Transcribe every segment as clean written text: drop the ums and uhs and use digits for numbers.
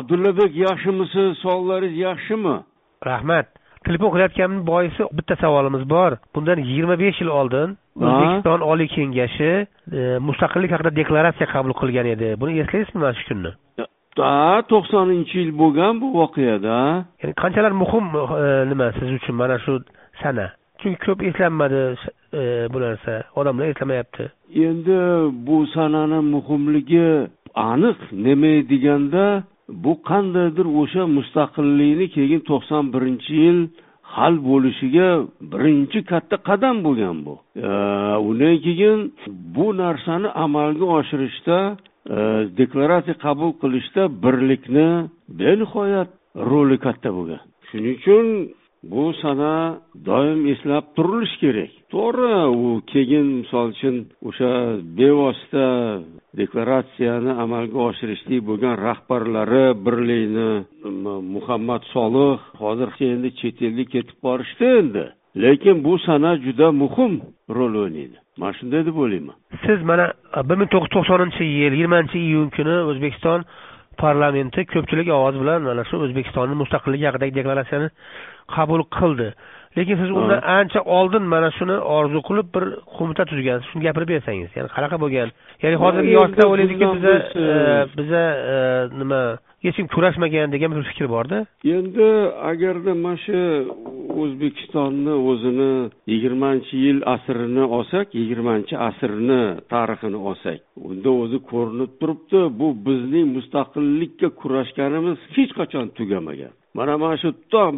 Abdullabek, yaxshimisiz? Sog'laringiz yaxshimi? Rahmat. Telefon qilayotganimning boisi bitta savolimiz bor. Bundan 25 yil oldin O'zbekiston Oliy Kengashi mustaqillik haqida deklaratsiya qabul qilgan edi. Buni eslaysizmi mana shu kunni? 90-yil bo'lgan bu voqeada. Ya'ni qanchalar muhim nima siz uchun mana shu sana? Chunki ko'p eslanmadi bu narsa. Odamlar eslamayapti. Endi bu sanani muhimligi aniq. Nima deganda, bu qandaydir o'sha mustaqillikni keyin 91-yil hal bo'lishiga birinchi katta qadam bo'lgan bu. Undan keyin bu narsani amalga oshirishda, deklaratsiya qabul qilishda birlikni benihoyat roli katta bo'lgan. Shuning uchun bu sana doim eslab turilishi kerak. To'g'ri, u keyin misol uchun o'sha bevosita deklaratsiyani amalga oshirishlik bo'lgan rahbarlari birlikni Muhammad Solih hozir endi chet elga ketib borishdi endi. Lekin bu sana juda muhim rol o'ynaydi. Mana shunday deb o'ylayman. Siz mana 1990-yil 20-iyun kuni O'zbekiston parlamenti ko'pchilik ovoz bilan mana shu O'zbekistonning mustaqilligi haqidagi deklaratsiyani qabul qildi. Lekin siz undan ancha oldin mana shuni orzu qilib bir qo'mita tuzgansiz. Shuni gapirib bersangiz. Ya'ni qanaqa bo'lgan? Ya'ni hozirgi yoshlar o'ylaydiki, biza nima hech kim kurashmagan degan bir fikr bor-da. Endi agarda mana shu O'zbekistonni o'zini 20-yil asrini olsak, 20-asrni tarixini olsak, unda o'zi ko'rinib turibdi, bu bizning mustaqillikka kurashganimiz hech qachon tugamagan. Mana shu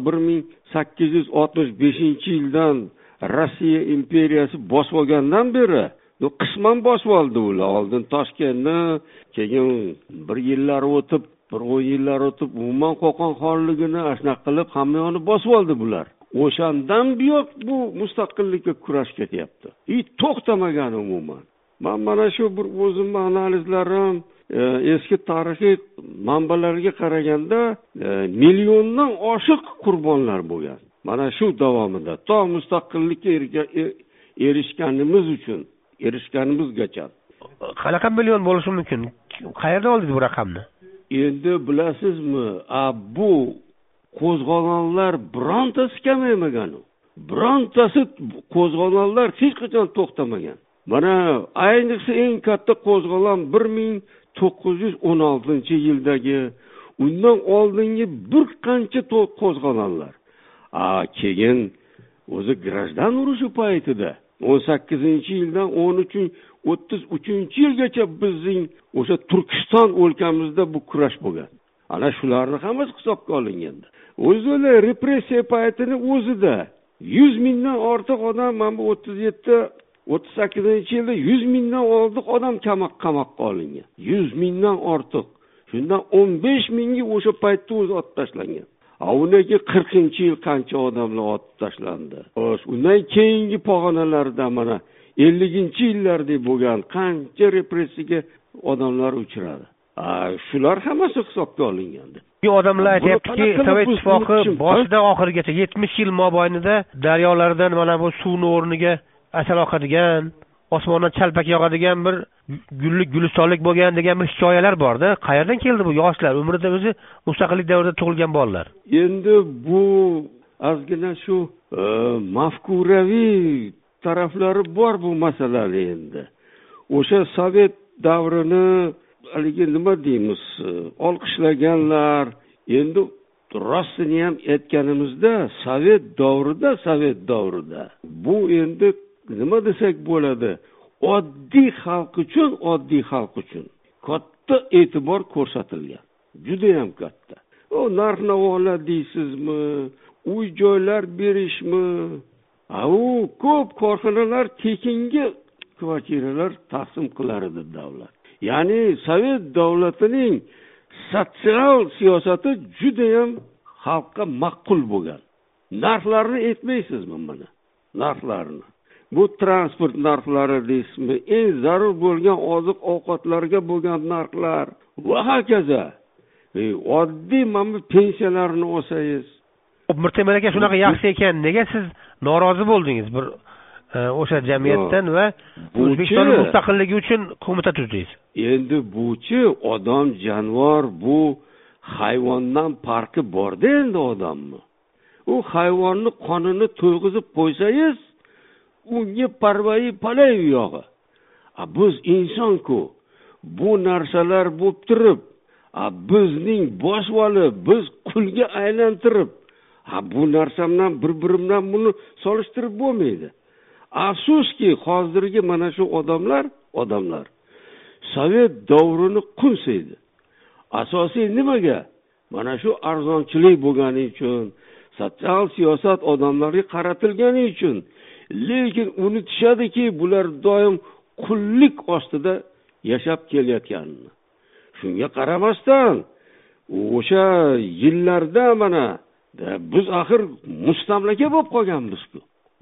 1865-yildan Rossiya imperiyasi bosib olgandan beri qisman bosib oldi ular. Oldin Toshkentni, keyin bir yillar o'tib, bir 10 yillar o'tib umuman Qo'qon xonligini ashna qilib hamma yoqni bosib oldi bular. O'shandan buyoq bu mustaqillikka kurash ketyapti. To'xtamagan umuman. Men mana shu bir o'zimning analizlarim eski tarixiy manbalarga qaraganda milliondan oshiq qurbonlar bo'lgan. Mana shu davomida to mustaqillikka erishganimizgacha. Qanaqa million bo'lishi mumkin? Qayerdan oldingiz bu raqamni? Endi bilasizmi, bu qo'zg'olonlar birontasi kamaymagan. Birontasi qo'zg'olonlar hech qachon to'xtamagan. Mana ayniqsa eng katta qo'zg'olon 1916-yildagi, undan oldingi bir qancha qo'zg'olonlar. Keyin o'zi grajdan urushi paytida 18-yildan 33-yilgacha bizning o'sha Turkiston o'lkamizda bu kurash bo'lgan. Ana shularni hammasi hisobga olinganda. O'zida repressiya paytini o'zida 100 mingdan ortiq odam mana 38-yilda 100 mingdan ortiq odam qamoqqa olingan. 100 mingdan ortiq. Shundan 15 mingi o'sha paytda o'zi otib tashlangan. Undan keyin 40-yil qancha odamlar otib tashlandi. Undan keyingi pog'onalarda mana 50-yillarda bo'lgan qancha repressiyaga odamlar uchradi. Shular hammasi hisobga olinganda. Bu odamlar aytayaptiki, Sovet ittifoqi boshidan oxirigacha 70 yil mobaynida daryolardan mana bu suvni o'rniga asal oqadigan, osmondan chalpak yog'adigan bir gulistonlik bo'lgan degan bir hikoyalar bor-da. Qayerdan keldi bu yoshlar? Umrida o'zi mustaqillik davrida tug'ilgan bolalar. Endi bu ozgina shu mafkuraviy taraflari bor bu masalada endi. O'sha Sovet davrini haligi nima deymiz, olqishlaganlar. Endi rostini ham aytganimizda Sovet davrida bu endi nima desak bo'ladi? Oddiy xalq uchun katta e'tibor ko'rsatilgan. Juda ham katta. O narx-navolar deysizmi, uy joylar berishmi? Ko'p korxonalar tekinga kvartiralar taqsim qilar edi davlat. Ya'ni Sovet davlatining sotsial siyosati juda ham xalqqa ma'qul bo'lgan. Narxlarni aytmaysizmi mana? Narxlarni. Bu transport narxlari deysizmi, eng zarur bo'lgan oziq-ovqatlarga bo'lgan narxlar va hokazo. Oddiy mana pensiyalarni olsangiz, Mirtemir aka shunaqa yaxshi ekan, nega siz norozi bo'ldingiz bir o'sha jamiyatdan va O'zbekistonning mustaqilligi uchun qo'mita tuzdingiz? Endi buchi odam jonivor, bu hayvondan farqi borda endi odammi? U hayvonni qonini to'yg'izib qo'ysangiz, unga parvayi palay yog'i. Biz inson-ku, bu narsalar bo'lib turib, bizning bosh vali, biz qulga aylantirib, bu narsa bilan bir-biri bilan buni solishtirib bo'lmaydi. Afsuski, hozirgi mana shu odamlar Sovet davrini qunsaydi. Asosiy nimaga? Mana shu arzonchilik bo'lgani uchun, sotsial siyosat odamlarga qaratilgani uchun. Lekin unutishadiki, bular doim qullik ostida yashab kelayotganini. Shunga qaramasdan, o'sha yillarda mana biz axir mustamlaka bo'lib qolganmiz-ku.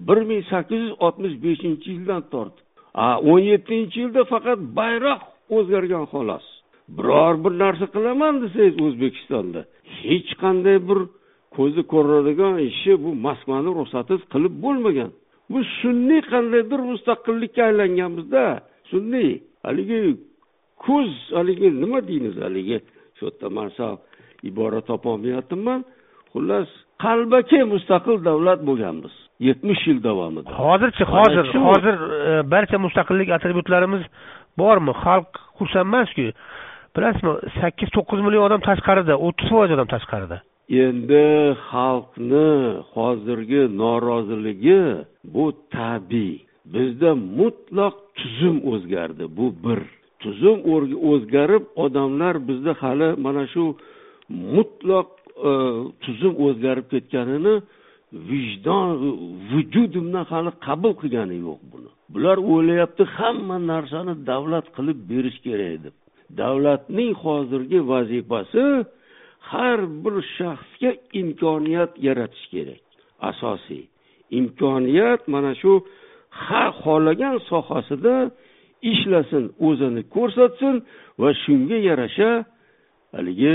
1865-yildan tortib. 17-yilda faqat bayroq o'zgargan xolos. Biror bir narsa qilaman desangiz O'zbekistonda hech qanday bir ko'zi ko'radigan ishi bu Moskvaning ruxsatisiz qilib bo'lmagan. Bu sunniy qandaydir mustaqillikka aylanganmizda, sunniy. Haligi ko'z, haligi nima deymiz haligi? Shu yerda marsa ibora topolmayapman. Xullas, qalbaki mustaqil davlat bo'lganmiz 70 yil davomida. Hozir barcha mustaqillik atributlarimiz bormi? Xalq xursand emas-ku. Bilasizmi, 8-9 million odam tashqarida, 30% odam tashqarida. Endi xalqni hozirgi noroziligi bu tabiiy. Bizda mutlaq tuzum o'zgardi. Bu bir. Tuzum o'zgarib, odamlar bizda hali mana shu mutlaq tuzum o'zgarib ketganini vijdon, vujudimdan hali qabul qilgani yo'q buni. Bular o'ylayapti, hamma narsani davlat qilib berish kerak deb. Davlatning hozirgi vazifasi har bir shaxsga imkoniyat yaratish kerak. Asosiy imkoniyat mana shu har xohlagan sohasida ishlasin, o'zini ko'rsatsin va shunga yarasha haligi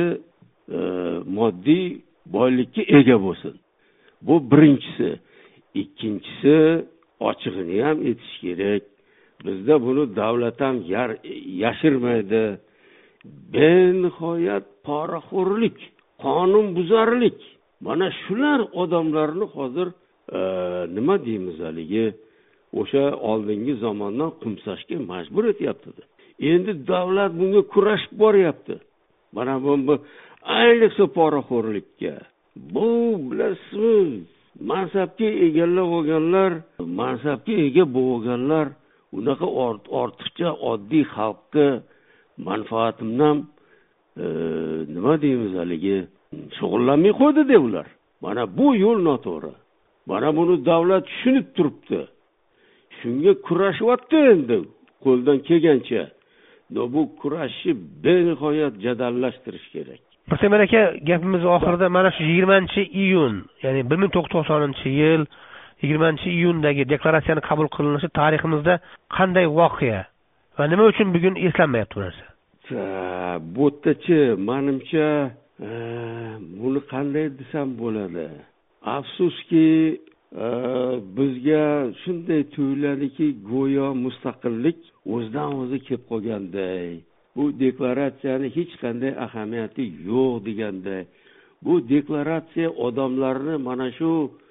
moddiy boylikka ega bo'lsin. Bu birinchisi. Ikkinchisi, ochiqini ham aytish kerak. Bizda buni davlat ham yashirmaydi. Benihoyat poraxo'rlik, qonunbuzarlik. Mana shular odamlarni hozir nima deymiz haligi o'sha oldingi zamondan qumsashga majbur etyapti. Endi davlat bunga kurashib boryapti. Mana bu ayniqsa poraxo'rlikka. Bu bilasizmi, mansabga egallab olganlar, mansabga ega bo'lganlar unaqa ortiqcha oddiy xalqqa manfaatimdan nima deymiz haligi shug'ullanmay qo'ydi deb ular. Mana bu yo'l noto'g'ri. Mana buni davlat tushunib turibdi. Shunga kurashyapti endi qo'ldan kelgancha. Bu kurashni benihoyat jadallashtirish kerak. Mirtemir aka, gapimiz oxirida mana shu 20-iyun, ya'ni 1990-yil 20-iyundagi deklaratsiyani qabul qilinishi tariximizda qanday voqea va nima uchun bugun eslanmayapti bu narsa? Bu yerdachi menimcha buni qanday desam bo'ladi? Afsuski, bizga shunday tuyuladiki, go'yo mustaqillik o'zidan o'zi kelib qolganday. Bu deklaratsiyani hech qanday ahamiyati yo'q deganday. Bu deklaratsiya odamlarni mana shu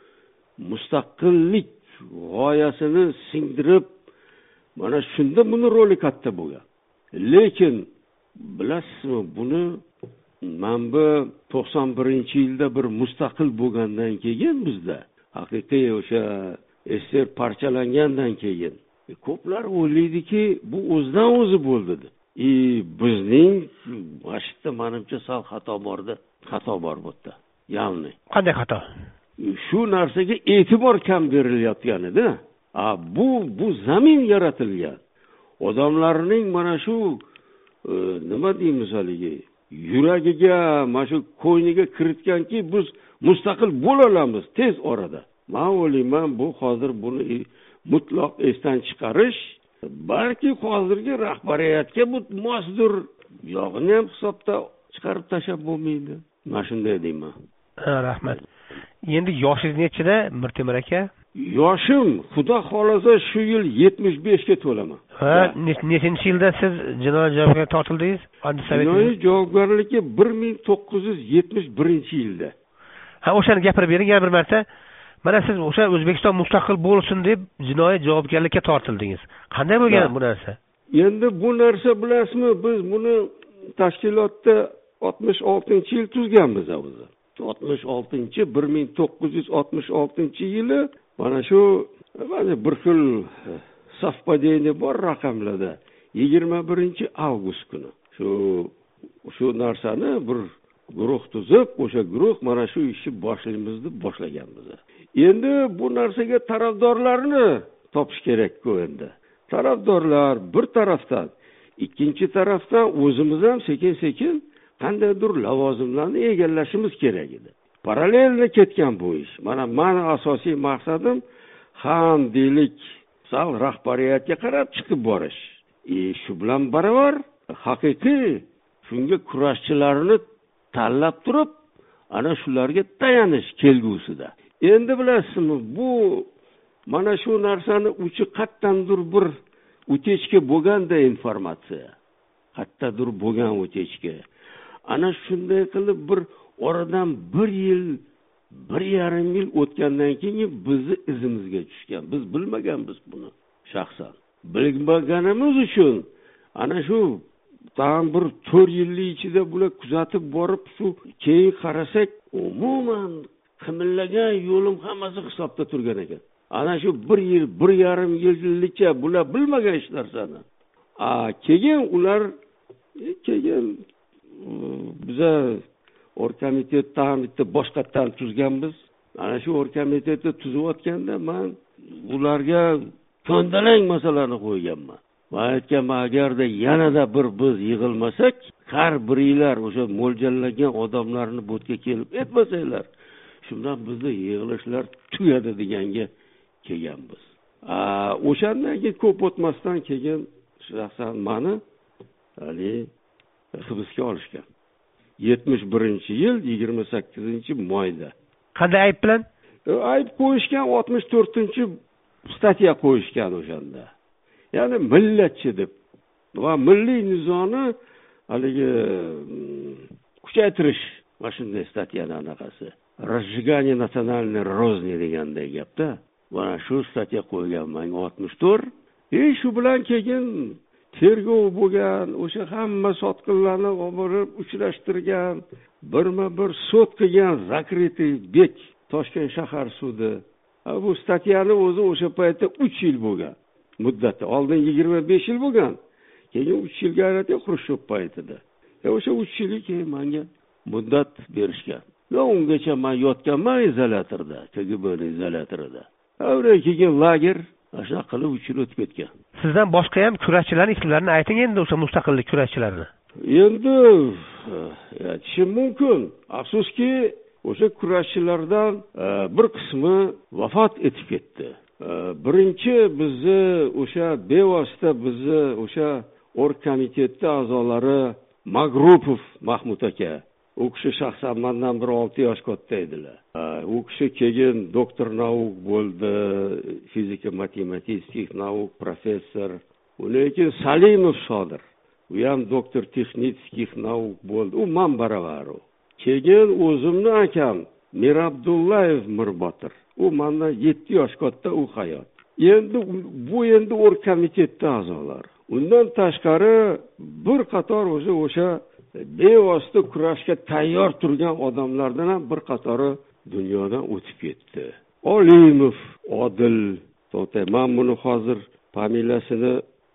mustaqillik g'oyasini singdirib, mana shunda buni roli katta bo'lgan. Lekin bilasizmi, buni mana 91-yilda bir mustaqil bo'lgandan keyin bizda haqiqiy o'sha SSR parchalangandan keyin ko'plar o'ylaydiki, bu o'zidan o'zi bo'ldi deb. Bizning mashqda menimcha sal xato bordi. Xato bor bu yerda. Ya'ni qanday xato? Shu narsaga e'tibor kam berilayotganida, bu zamin yaratilgan. Odamlarning mana shu nima deymiz haligi yuragiga, mana shu ko'yniga kiritganki, biz mustaqil bo'la olamiz tez orada. Men o'ylayman, bu hozir buni mutlaq esdan chiqarish, balki hozirgi rahbariyatga bu mosdir, yog'ini ham hisobda chiqarib tashlab bo'lmaydi. Men shunday deyman. Rahmat. Endi yoshingiz nechida, Mirtemir aka? yoshim xudo xolasa shu yil 75 ga to'laman. Ha, nechinchi yilda siz jinoyat javobgarlikka tortildingiz? Jinoyat javobgarlikka 1971-yilda. Ha, o'shani gapirib bering yana bir marta. Mana siz o'sha O'zbekiston mustaqil bo'lsin deb jinoyat javobgarlikka tortildingiz. Qanday bo'lgan bu narsa? Endi bu narsa bilasizmi, biz buni tashkilotda 66-yil tuzganmiz o'zi. 1966-yili mana shu bir xil совпадение bor raqamlarda 21-avgust kuni shu narsani bir guruh tuzib, o'sha guruh mana shu ishni boshlaymizni boshlaganmiz. Endi bu narsaga tarafdorlarni topish kerak-ku endi. Tarafdorlar bir tarafdan, ikkinchi tarafdan o'zimiz ham sekin-sekin qandaydir lavozimlarni egallashimiz kerak edi. Parallelda ketgan bu ish. Mana meni asosiy maqsadim ham deylik, sal rahbariyatga qarab chiqib borish. Shu bilan baravar haqiqiy shunga kurashchilarni tanlab turib, ana shularga tayanish kelgusida. Endi bilasizmi, bu mana shu narsani uchi qattandir bir utechka bo'lganda informatsiya. Qattandir bo'lgan utechka. Ana shunday qilib bir oradan 1 yil, 1,5 yil o'tgandan keyin bizni izimizga tushgan. Biz bilmaganmiz buni shaxsan. Bilmaganimiz uchun ana shu tam bir 4 yillik ichida bular kuzatib borib, shu keyin qarasak, umuman qimillagan yo'lim hammasi hisobda turgan ekan. Ana shu 1 yil, 1,5 yillikcha bular bilmagan ish narsani. Keyin ular biza orgkomitetdan bitta boshqatdan tuzganmiz. Ana shu orgkomitetni tuzayotganda men ularga ko'ndalang masalani qo'yganman. Va aytganman, agarda yanada bir biz yig'ilmasak, har biringlar o'sha mo'ljallangan odamlarni bo'tga kelib etmasanglar, shundan bizning yig'ilishlar tugadi deganga kelganmiz. O'shandan keyin ko'p o'tmasdan keyin shaxsan meni hibsga olishgan. 71-yil 28-mayda. Qanday ayb bilan? Ayb qo'yishgan 64-statya qo'yishgan o'shanda. Ya'ni millatchi deb va milliy nizoni haligi kuchaytirish mana shunday statyani anaqasi. Разжигание национальной розни deganday gapda. Mana shu statya qo'yganman 64. Shu bilan keyin tergov bo'lgan, o'sha hamma sotqinlarni olib uchrashtirgan, birma-bir sud qilgan zakritый bek Toshkent shahar sudi. Bu statyani o'zi o'sha paytda 3 yil bo'lgan. Muddati oldin 25 yil bo'lgan. Keyin 3 yilga aytdi Xrushchev paytida. O'sha 3 yillik keyin menga muddat berishgan. Ungacha men yotganman izolyatorda, KGB izolyatorida. Keyin lager ashuna qilib 3 yil o'tib ketgan. Sizdan boshqa ham kurashchilarning ismlarini ayting endi, o'sha mustaqillik kurashchilarini. Endi aytishim mumkin. Afsuski, o'sha kurashchilardan bir qismi vafot etib ketdi. Birinchi bizni o'sha bevosita bizni o'sha orgkomitetda a'zolari Magrupov Mahmud aka. U kishi shaxsan mendan bir 6 yosh katta edilar. U kishi keyin doktor nauk bo'ldi, fizika matematik nauk professor. Lekin Salimov Sodir, u ham doktor texnik nauk bo'ldi. U men baravar. Keyin o'zimni akam Mirabdullayev Mirbotir. U mendan 7 yosh katta, u hayot. Endi bu orgkomitetda a'zolar. Undan tashqari bir qator o'sha bevosita kurashga tayyor turgan odamlardan ham bir qatori dunyodan o'tib ketdi. Olimov Odil, men buni hozir familiyasini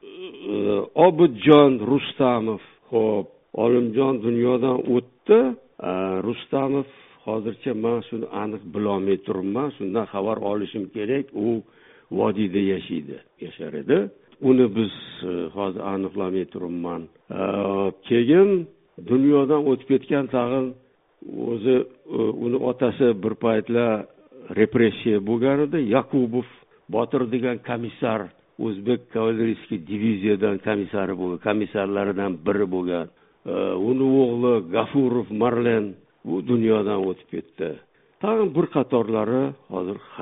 Obidjon Rustamov. Xo'p, Olimjon dunyodan o'tdi. Rustamov hozircha men shuni aniq bilolmay turibman. Shundan xabar olishim kerak. U vodiyda yashar edi. Uni biz hozir aniqlamay turibman. Keyin dunyodan o'tib ketgan tag'in o'zi uni otasi bir paytlar repressiya bo'lgan edi. Yakubov Botir degan komissar, O'zbek kavalleriyskiy diviziyadan komissari bo'lgan, komissarlaridan biri bo'lgan. Uni o'g'li Gafurov Marlen bu dunyodan o'tib ketdi. Tag'in bir qatorlari hozir hayot.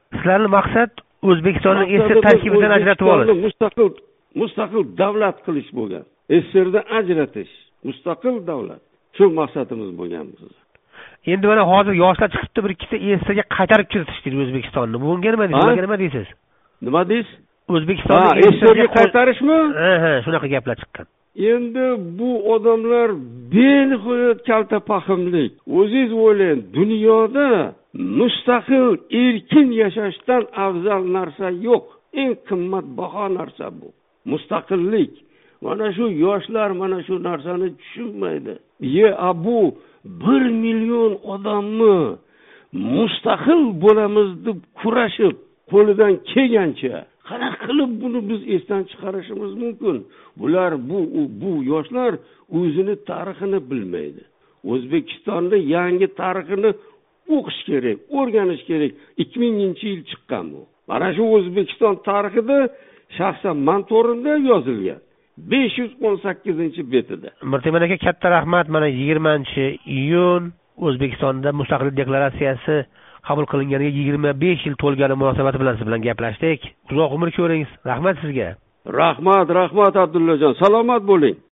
Sizlarning maqsad O'zbekistonni SSR tarkibidan ajratib olish. Mustaqil davlat qilish bo'lgan. SSRdan ajratish, mustaqil davlat. Shu maqsadimiz bo'lgan bizning. Endi mana hozir yoshlar chiqibdi, bir ikkita SSRga qaytarib kiritish deydi O'zbekistonni. Bunga nima deysiz? Nima deysiz? O'zbekistonni SSRga qaytarishmi? Ha, shunaqa gaplar chiqqan. Endi bu odamlar benihoyat kalta fahmlik. O'zingiz o'ylang, dunyoda mustaqil, erkin yashashdan afzal narsa yo'q. Eng qimmatbaho narsa bu. Mustaqillik. Mana shu yoshlar mana shu narsani tushunmaydi. Bu 1 million odamni mustaqil bo'lamiz deb kurashib, qo'lidan kelgancha qanaqa qilib buni biz esdan chiqarishimiz mumkin? Bular bu yoshlar o'zini tarixini bilmaydi. O'zbekistonda yangi tarixini o'qish kerak, o'rganish kerak. 2000-yil chiqqan bu. Mana shu O'zbekiston tarixida shaxsan men to'g'rimda yozilgan. 518-betida. Mirteman aka, katta rahmat. Mana 20-iyun O'zbekistonda mustaqillik deklaratsiyasi qabul qilinganiga 25 yil to'lgani munosabati bilan siz bilan gaplashdik. Uzoq umr ko'ring. Rahmat sizga. Rahmat Abdullajon. Salomat bo'ling.